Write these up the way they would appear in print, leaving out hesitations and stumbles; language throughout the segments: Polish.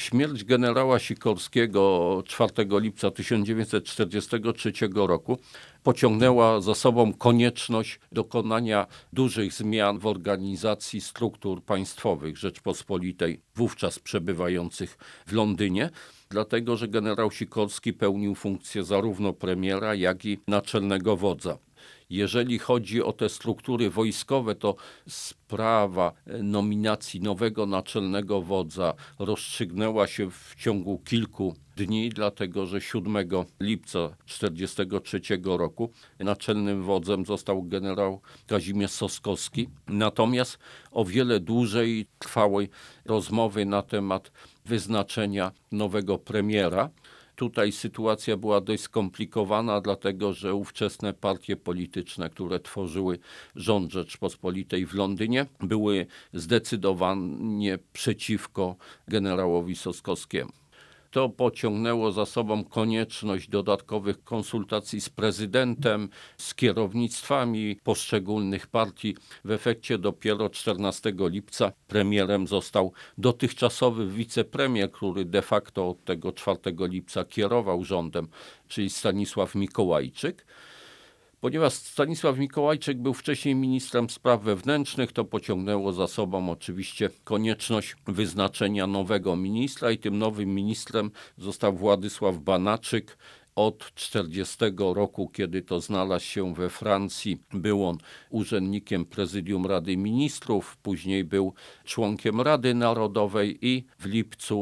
Śmierć generała Sikorskiego 4 lipca 1943 roku pociągnęła za sobą konieczność dokonania dużych zmian w organizacji struktur państwowych Rzeczpospolitej, wówczas przebywających w Londynie, dlatego że generał Sikorski pełnił funkcję zarówno premiera, jak i naczelnego wodza. Jeżeli chodzi o te struktury wojskowe, to sprawa nominacji nowego naczelnego wodza rozstrzygnęła się w ciągu kilku dni, dlatego że 7 lipca 1943 roku naczelnym wodzem został generał Kazimierz Soskowski. Natomiast o wiele dłużej trwały rozmowy na temat wyznaczenia nowego premiera. Tutaj sytuacja była dość skomplikowana, dlatego że ówczesne partie polityczne, które tworzyły rząd Rzeczpospolitej w Londynie, były zdecydowanie przeciwko generałowi Soskowskiemu. To pociągnęło za sobą konieczność dodatkowych konsultacji z prezydentem, z kierownictwami poszczególnych partii. W efekcie dopiero 14 lipca premierem został dotychczasowy wicepremier, który de facto od tego 4 lipca kierował rządem, czyli Stanisław Mikołajczyk. Ponieważ Stanisław Mikołajczyk był wcześniej ministrem spraw wewnętrznych, to pociągnęło za sobą oczywiście konieczność wyznaczenia nowego ministra i tym nowym ministrem został Władysław Banaczyk. Od 40 roku, kiedy to znalazł się we Francji, był on urzędnikiem Prezydium Rady Ministrów, później był członkiem Rady Narodowej i w lipcu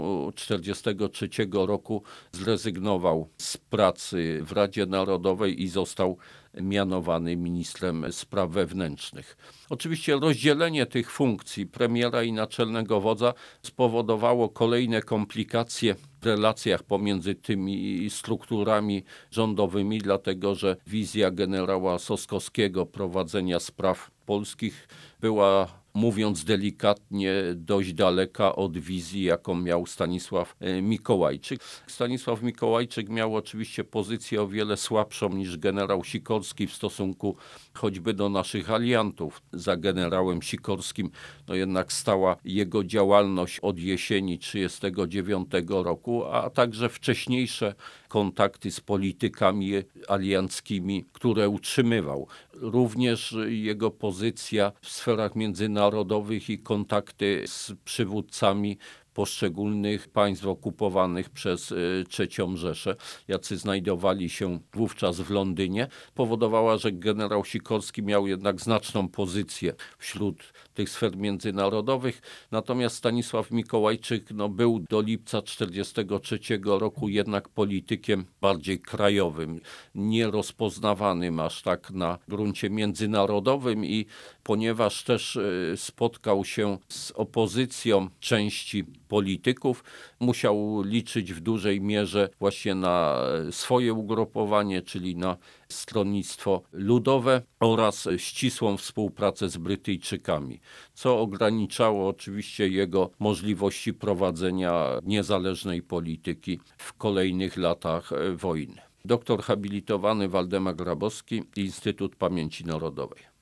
1943 roku zrezygnował z pracy w Radzie Narodowej i został mianowany ministrem spraw wewnętrznych. Oczywiście rozdzielenie tych funkcji premiera i naczelnego wodza spowodowało kolejne komplikacje w relacjach pomiędzy tymi strukturami rządowymi, dlatego że wizja generała Soskowskiego prowadzenia spraw polskich była, mówiąc delikatnie, dość daleka od wizji, jaką miał Stanisław Mikołajczyk. Stanisław Mikołajczyk miał oczywiście pozycję o wiele słabszą niż generał Sikorski w stosunku choćby do naszych aliantów. Za generałem Sikorskim jednak stała jego działalność od jesieni 1939 roku, a także wcześniejsze kontakty z politykami alianckimi, które utrzymywał. Również jego pozycja w sferach międzynarodowych i kontakty z przywódcami poszczególnych państw okupowanych przez III Rzeszę, jacy znajdowali się wówczas w Londynie, powodowała, że generał Sikorski miał jednak znaczną pozycję wśród tych sfer międzynarodowych. Natomiast Stanisław Mikołajczyk był do lipca 1943 roku jednak politykiem bardziej krajowym, nierozpoznawanym aż tak na gruncie międzynarodowym i ponieważ też spotkał się z opozycją części polityków, musiał liczyć w dużej mierze właśnie na swoje ugrupowanie, czyli na Stronnictwo Ludowe oraz ścisłą współpracę z Brytyjczykami, co ograniczało oczywiście jego możliwości prowadzenia niezależnej polityki w kolejnych latach wojny. Doktor habilitowany Waldemar Grabowski, Instytut Pamięci Narodowej.